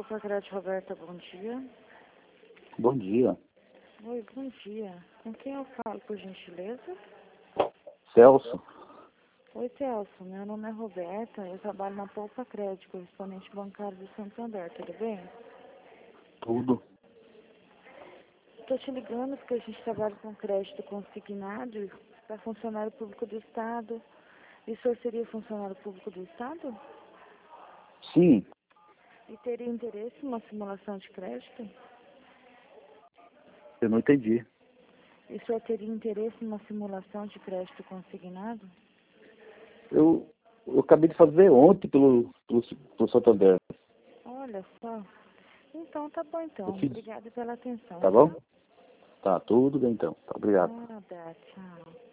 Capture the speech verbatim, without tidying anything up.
Poupa Crédito, Roberta, bom dia. Bom dia. Oi, bom dia. Com quem eu falo, por gentileza? Celso. Oi, Celso. Meu nome é Roberta. Eu trabalho na Poupa Crédito, correspondente bancário de Santander. Tudo bem? Tudo. Estou te ligando porque a gente trabalha com crédito consignado para funcionário público do Estado. E o senhor seria funcionário público do Estado? Sim. E teria interesse em uma simulação de crédito? Eu não entendi. E o senhor teria interesse em uma simulação de crédito consignado? Eu, eu acabei de fazer ontem pelo, pelo, pelo Santander. Olha só. Então, tá bom então. Eu fiz. Obrigada pela atenção. Tá bom? Tá, tudo bem então. Tá, obrigado. Nada, tchau.